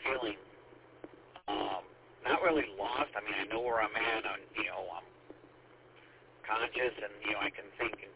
feeling not really lost. I mean, I know where I'm at. I'm conscious, and I can think and